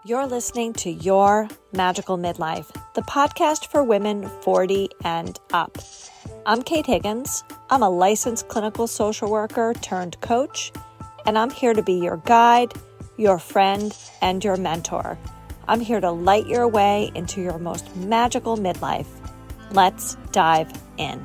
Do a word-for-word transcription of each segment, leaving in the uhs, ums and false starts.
You're listening to Your Magical Midlife, the podcast for women forty and up. I'm Kate Higgins. I'm a licensed clinical social worker turned coach, and I'm here to be your guide, your friend, and your mentor. I'm here to light your way into your most magical midlife. Let's dive in.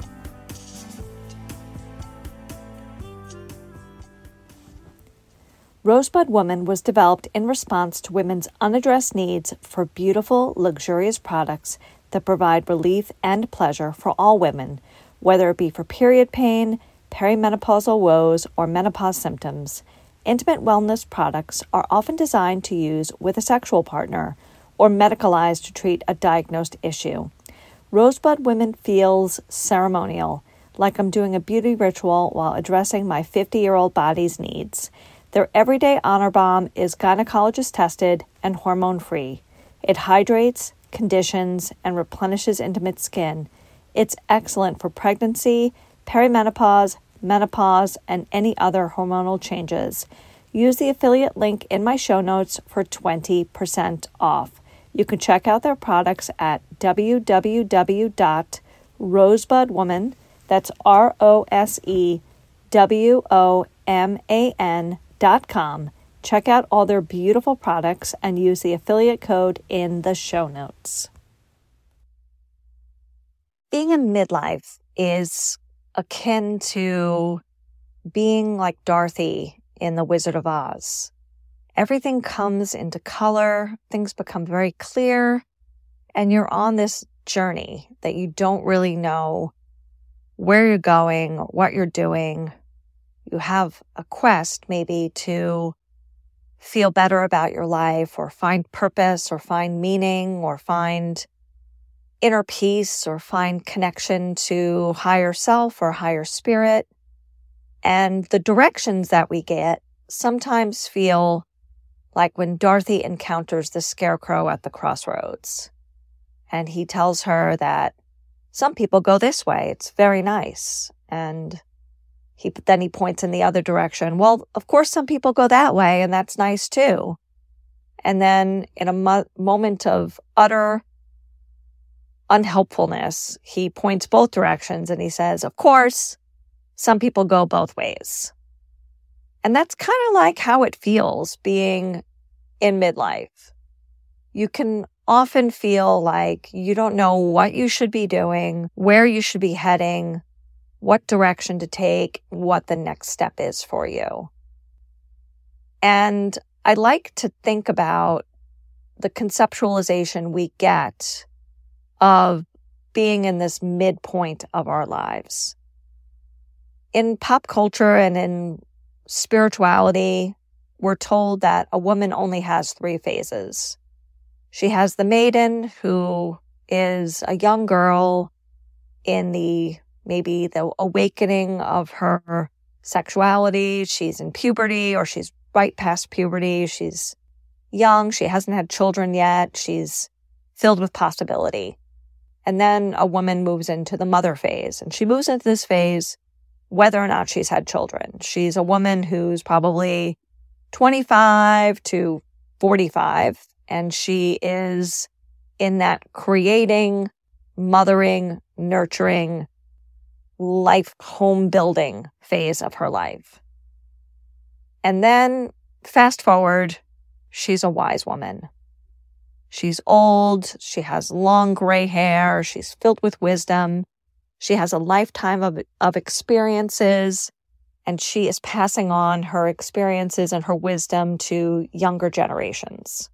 Rosebud Woman was developed in response to women's unaddressed needs for beautiful, luxurious products that provide relief and pleasure for all women, whether it be for period pain, perimenopausal woes, or menopause symptoms. Intimate wellness products are often designed to use with a sexual partner or medicalized to treat a diagnosed issue. Rosebud Woman feels ceremonial, like I'm doing a beauty ritual while addressing my fifty-year-old body's needs. Their everyday honor balm is gynecologist tested and hormone free. It hydrates, conditions, and replenishes intimate skin. It's excellent for pregnancy, perimenopause, menopause, and any other hormonal changes. Use the affiliate link in my show notes for twenty percent off. You can check out their products at w w w dot rosebud woman, that's R O S E W O M A N dot com. Check out all their beautiful products and use the affiliate code in the show notes. Being in midlife is akin to being like Dorothy in The Wizard of Oz. Everything comes into color, things become very clear, and you're on this journey that you don't really know where you're going, what you're doing. You have a quest maybe to feel better about your life or find purpose or find meaning or find inner peace or find connection to higher self or higher spirit. And the directions that we get sometimes feel like when Dorothy encounters the scarecrow at the crossroads. And he tells her that some people go this way. It's very nice. And He, then he points in the other direction. Well, of course, some people go that way, and that's nice too. And then in a mo- moment of utter unhelpfulness, he points both directions and he says, of course, some people go both ways. And that's kind of like how it feels being in midlife. You can often feel like you don't know what you should be doing, where you should be heading, what direction to take, what the next step is for you. And I like to think about the conceptualization we get of being in this midpoint of our lives. In pop culture and in spirituality, we're told that a woman only has three phases. She has the maiden, who is a young girl in the maybe the awakening of her sexuality. She's in puberty or she's right past puberty. She's young. She hasn't had children yet. She's filled with possibility. And then a woman moves into the mother phase. And she moves into this phase whether or not she's had children. She's a woman who's probably twenty-five to forty-five. And she is in that creating, mothering, nurturing, life home building phase of her life. And then fast forward, she's a wise woman. She's old, she has long gray hair, she's filled with wisdom, she has a lifetime of, of experiences, and she is passing on her experiences and her wisdom to younger generations.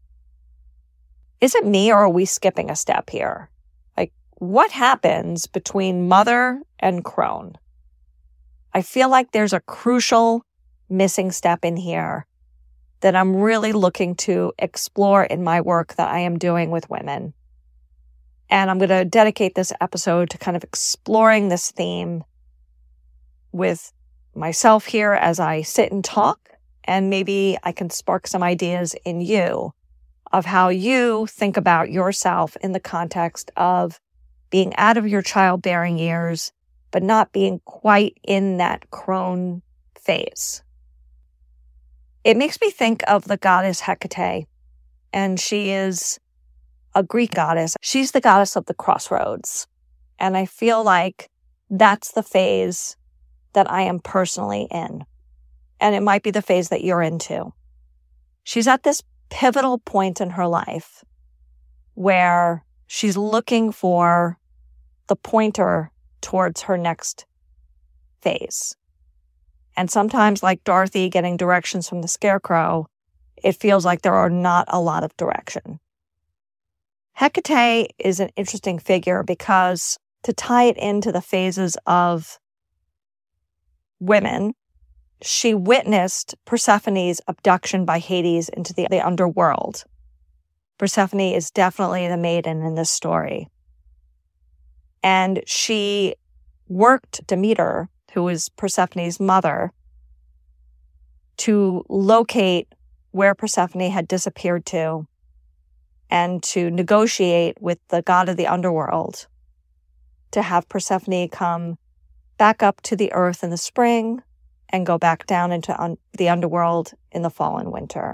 Is it me, or are we skipping a step here? What happens between mother and crone? I feel like there's a crucial missing step in here that I'm really looking to explore in my work that I am doing with women. And I'm going to dedicate this episode to kind of exploring this theme with myself here as I sit and talk, and maybe I can spark some ideas in you of how you think about yourself in the context of being out of your childbearing years, but not being quite in that crone phase. It makes me think of the goddess Hecate. and she is a Greek goddess. She's the goddess of the crossroads. And I feel like that's the phase that I am personally in. And it might be the phase that you're into. She's at this pivotal point in her life where she's looking for the pointer towards her next phase. And sometimes, like Dorothy getting directions from the scarecrow, it feels like there are not a lot of direction. Hecate is an interesting figure because to tie it into the phases of women, she witnessed Persephone's abduction by Hades into the, the underworld. Persephone is definitely the maiden in this story. And she worked Demeter, who was Persephone's mother, to locate where Persephone had disappeared to and to negotiate with the god of the underworld to have Persephone come back up to the earth in the spring and go back down into un- the underworld in the fall and winter.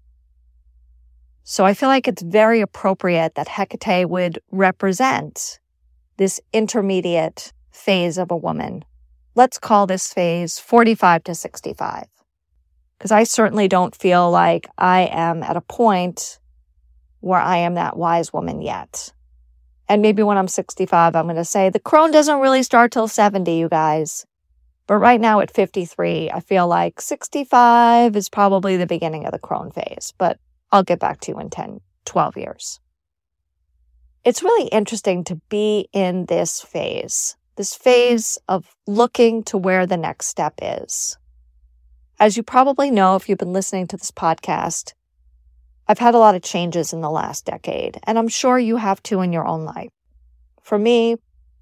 So I feel like it's very appropriate that Hecate would represent this intermediate phase of a woman. Let's call this phase forty-five to sixty-five. Because I certainly don't feel like I am at a point where I am that wise woman yet. And maybe when I'm sixty-five, I'm going to say the crone doesn't really start till seventy, you guys. But right now at fifty-three, I feel like sixty-five is probably the beginning of the crone phase. But I'll get back to you in ten, twelve years. It's really interesting to be in this phase, this phase of looking to where the next step is. As you probably know, if you've been listening to this podcast, I've had a lot of changes in the last decade, and I'm sure you have too in your own life. For me,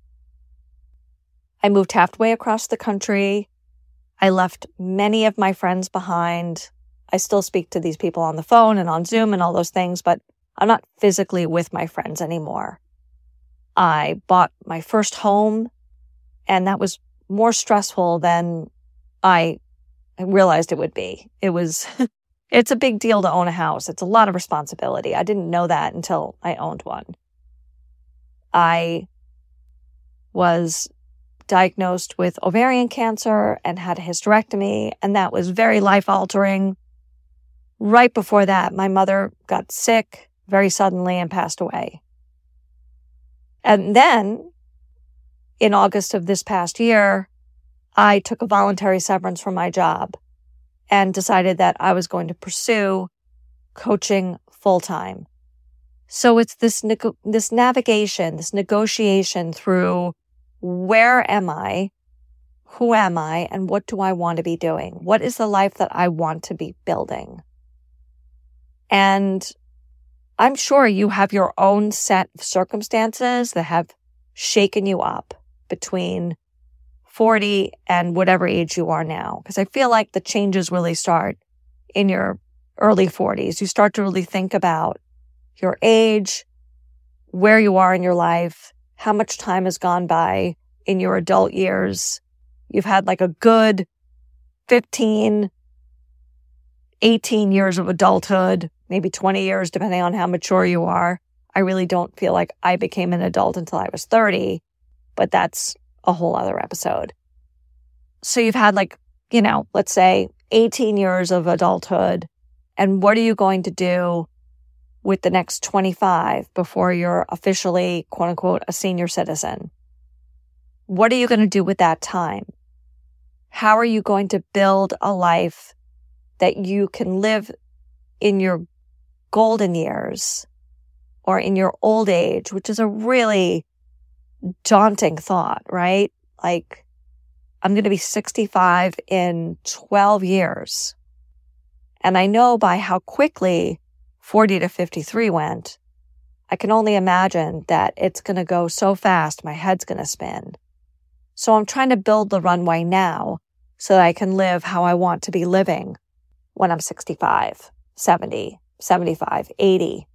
I moved halfway across the country. I left many of my friends behind. I still speak to these people on the phone and on Zoom and all those things, but I'm not physically with my friends anymore. I bought my first home, and that was more stressful than I realized it would be. It was, it's a big deal to own a house. It's a lot of responsibility. I didn't know that until I owned one. I was diagnosed with ovarian cancer and had a hysterectomy, and that was very life-altering. Right before that, my mother got sick very suddenly and passed away. And then, in August of this past year, I took a voluntary severance from my job and decided that I was going to pursue coaching full-time. So it's this neg- this navigation, this negotiation through where am I, who am I, and what do I want to be doing? What is the life that I want to be building? And I'm sure you have your own set of circumstances that have shaken you up between forty and whatever age you are now. Because I feel like the changes really start in your early forties. You start to really think about your age, where you are in your life, how much time has gone by in your adult years. You've had like a good fifteen, eighteen years of adulthood, maybe twenty years, depending on how mature you are. I really don't feel like I became an adult until I was thirty, but that's a whole other episode. So you've had like, you know, let's say eighteen years of adulthood. And what are you going to do with the next twenty-five before you're officially, quote unquote, a senior citizen? What are you going to do with that time? How are you going to build a life that you can live in your golden years or in your old age, which is a really daunting thought, right? Like, I'm going to be sixty-five in twelve years. And I know by how quickly forty to fifty-three went, I can only imagine that it's going to go so fast, my head's going to spin. So I'm trying to build the runway now so that I can live how I want to be living when I'm sixty-five, seventy, seventy-five, eighty.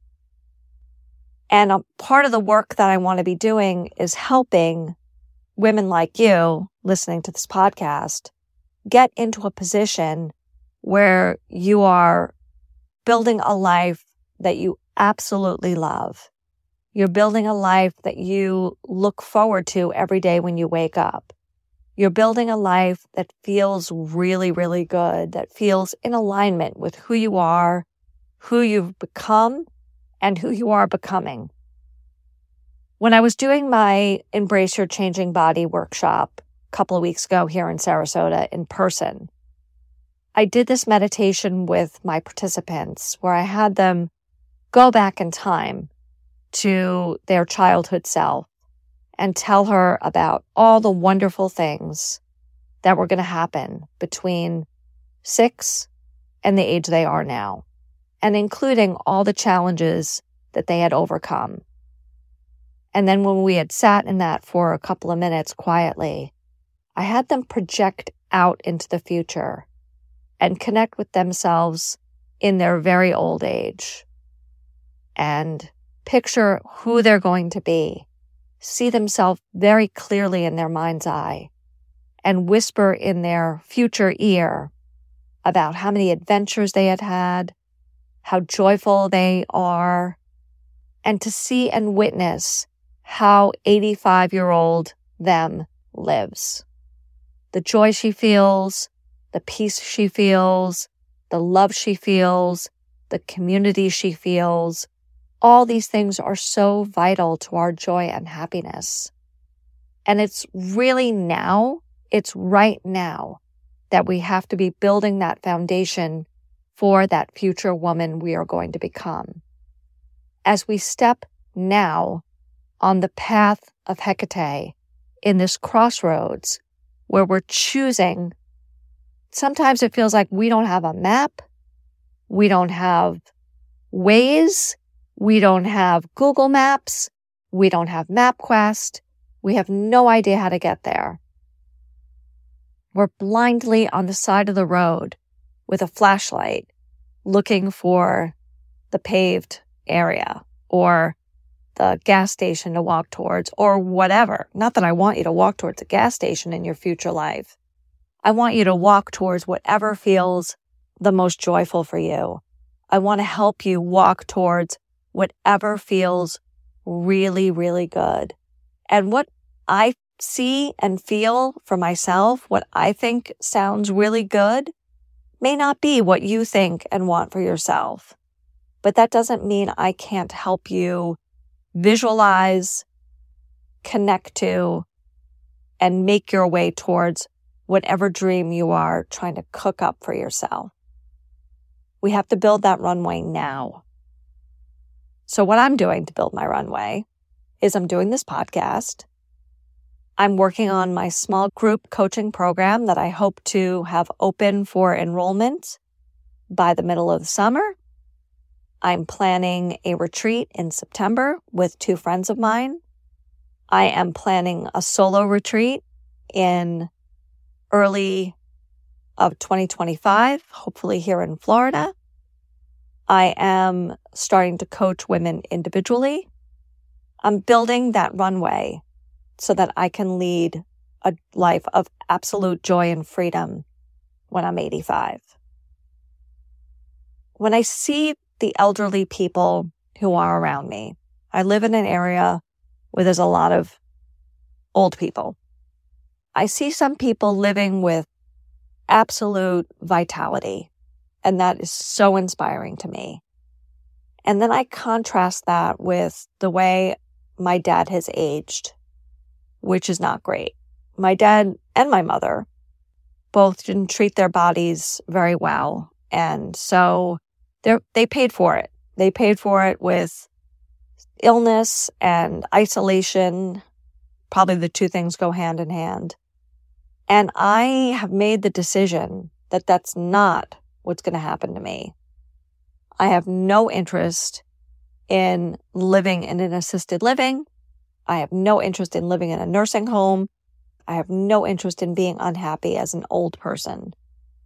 And a part of the work that I want to be doing is helping women like you listening to this podcast get into a position where you are building a life that you absolutely love. You're building a life that you look forward to every day when you wake up. You're building a life that feels really, really good, that feels in alignment with who you are, who you've become, and who you are becoming. When I was doing my Embrace Your Changing Body workshop a couple of weeks ago here in Sarasota in person, I did this meditation with my participants where I had them go back in time to their childhood self and tell her about all the wonderful things that were going to happen between six and the age they are now, and including all the challenges that they had overcome. And then when we had sat in that for a couple of minutes quietly, I had them project out into the future and connect with themselves in their very old age and picture who they're going to be, see themselves very clearly in their mind's eye, and whisper in their future ear about how many adventures they had had, how joyful they are, and to see and witness how eighty-five-year-old them lives. The joy she feels, the peace she feels, the love she feels, the community she feels, all these things are so vital to our joy and happiness. And it's really now, it's right now that we have to be building that foundation for that future woman we are going to become. As we step now on the path of Hecate in this crossroads where we're choosing, sometimes it feels like we don't have a map, we don't have Waze, we don't have Google Maps, we don't have MapQuest, we have no idea how to get there. We're blindly on the side of the road with a flashlight looking for the paved area or the gas station to walk towards or whatever. Not that I want you to walk towards a gas station in your future life. I want you to walk towards whatever feels the most joyful for you. I want to help you walk towards whatever feels really, really good. And what I see and feel for myself, what I think sounds really good, may not be what you think and want for yourself. But that doesn't mean I can't help you visualize, connect to, and make your way towards whatever dream you are trying to cook up for yourself. We have to build that runway now. So what I'm doing to build my runway is I'm doing this podcast. I'm working on my small group coaching program that I hope to have open for enrollment by the middle of the summer. I'm planning a retreat in September with two friends of mine. I am planning a solo retreat in early of twenty twenty-five, hopefully here in Florida. I am starting to coach women individually. I'm building that runway so that I can lead a life of absolute joy and freedom when I'm eighty-five. When I see the elderly people who are around me, I live in an area where there's a lot of old people. I see some people living with absolute vitality, and that is so inspiring to me. And then I contrast that with the way my dad has aged, which is not great. My dad and my mother both didn't treat their bodies very well. And so they they paid for it. They paid for it with illness and isolation. Probably the two things go hand in hand. And I have made the decision that that's not what's going to happen to me. I have no interest in living in an assisted living. I have no interest in living in a nursing home. I have no interest in being unhappy as an old person.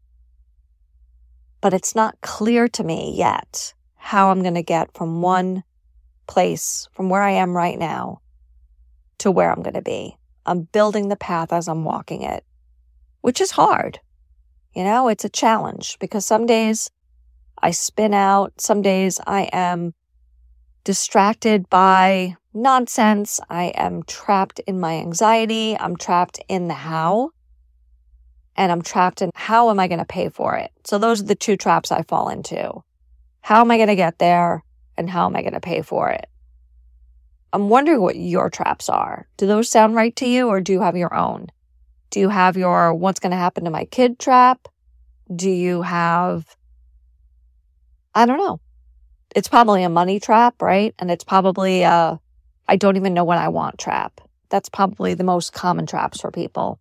But it's not clear to me yet how I'm going to get from one place, from where I am right now, to where I'm going to be. I'm building the path as I'm walking it, which is hard. You know, it's a challenge because some days I spin out. Some days I am distracted by nonsense. I am trapped in my anxiety. I'm trapped in the how. And I'm trapped in how am I going to pay for it? So those are the two traps I fall into. How am I going to get there? And how am I going to pay for it? I'm wondering what your traps are. Do those sound right to you, or do you have your own? Do you have your what's going to happen to my kid trap? Do you have, I don't know. It's probably a money trap, right? And it's probably a I don't even know what I want trap. That's probably the most common traps for people.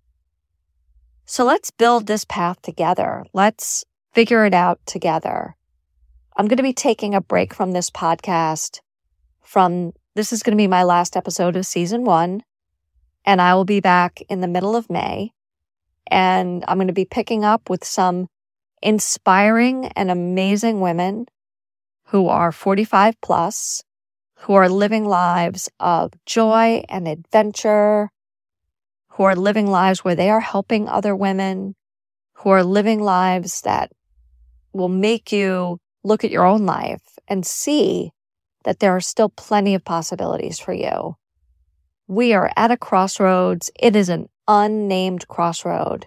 So let's build this path together. Let's figure it out together. I'm going to be taking a break from this podcast. From this is going to be my last episode of season one, and I will be back in the middle of May. And I'm going to be picking up with some inspiring and amazing women who are forty-five plus, who are living lives of joy and adventure, who are living lives where they are helping other women, who are living lives that will make you look at your own life and see that there are still plenty of possibilities for you. We are at a crossroads. It is an unnamed crossroad.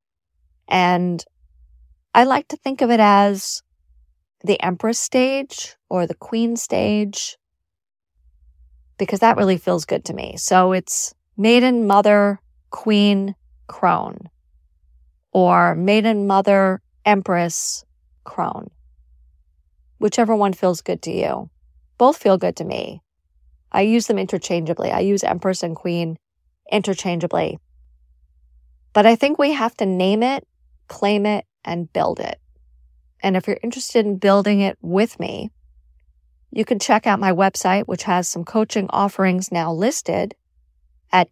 And I like to think of it as the Empress stage or the Queen stage, because that really feels good to me. So it's Maiden, Mother, Queen, Crone, or Maiden, Mother, Empress, Crone. Whichever one feels good to you. Both feel good to me. I use them interchangeably. I use Empress and Queen interchangeably. But I think we have to name it, claim it, and build it. And if you're interested in building it with me, you can check out my website, which has some coaching offerings now listed at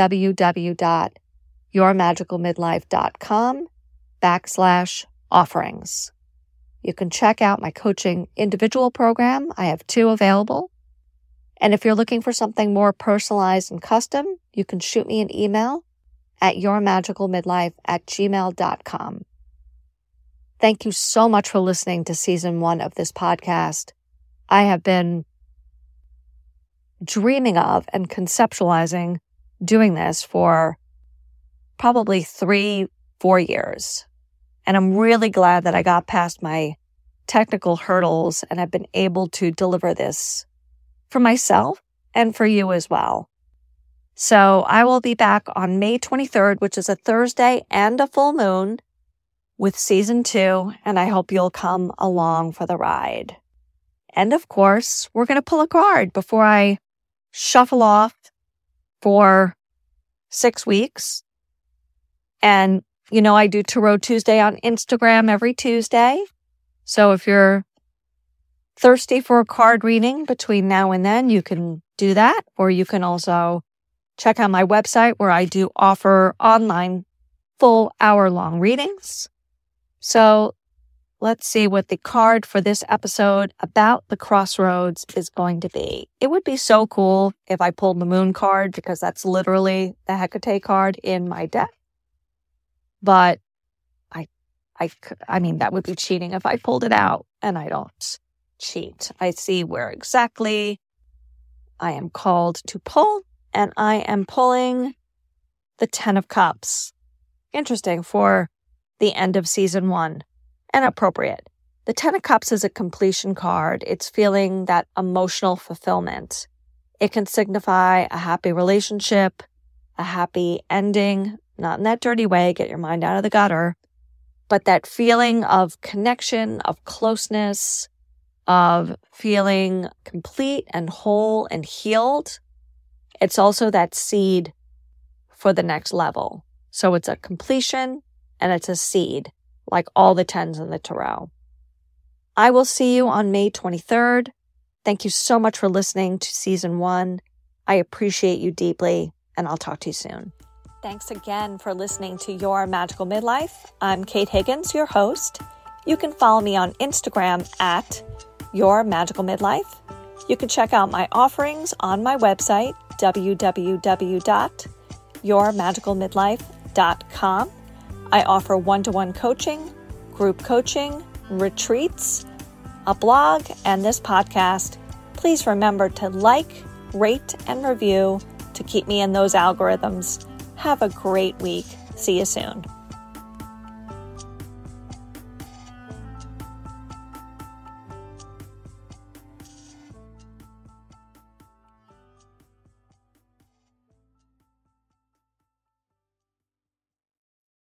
www.yourmagicalmidlife.com backslash offerings. You can check out my coaching individual program. I have two available. And if you're looking for something more personalized and custom, you can shoot me an email at yourmagicalmidlife at gmail dot com. Thank you so much for listening to season one of this podcast. I have been dreaming of and conceptualizing doing this for probably three, four years. And I'm really glad that I got past my technical hurdles and I've been able to deliver this for myself and for you as well. So I will be back on May twenty-third, which is a Thursday and a full moon, with season two, and I hope you'll come along for the ride. And of course, we're going to pull a card before I shuffle off for six weeks. And, you know, I do Tarot Tuesday on Instagram every Tuesday. So if you're thirsty for a card reading between now and then, you can do that. Or you can also check out my website where I do offer online full hour-long readings. So let's see what the card for this episode about the crossroads is going to be. It would be so cool if I pulled the moon card, because that's literally the Hecate card in my deck. But I, I, I mean, that would be cheating if I pulled it out, and I don't cheat. I see where exactly I am called to pull, and I am pulling the Ten of Cups. Interesting for the end of season one. And appropriate. The Ten of Cups is a completion card. It's feeling that emotional fulfillment. It can signify a happy relationship, a happy ending, not in that dirty way, get your mind out of the gutter, but that feeling of connection, of closeness, of feeling complete and whole and healed. It's also that seed for the next level. So it's a completion and it's a seed, like all the tens in the tarot. I will see you on May twenty-third. Thank you so much for listening to season one. I appreciate you deeply, and I'll talk to you soon. Thanks again for listening to Your Magical Midlife. I'm Kate Higgins, your host. You can follow me on Instagram at Your Magical Midlife. You can check out my offerings on my website, w w w dot your magical midlife dot com. I offer one-to-one coaching, group coaching, retreats, a blog, and this podcast, please remember to like, rate, and review to keep me in those algorithms. Have a great week. See you soon.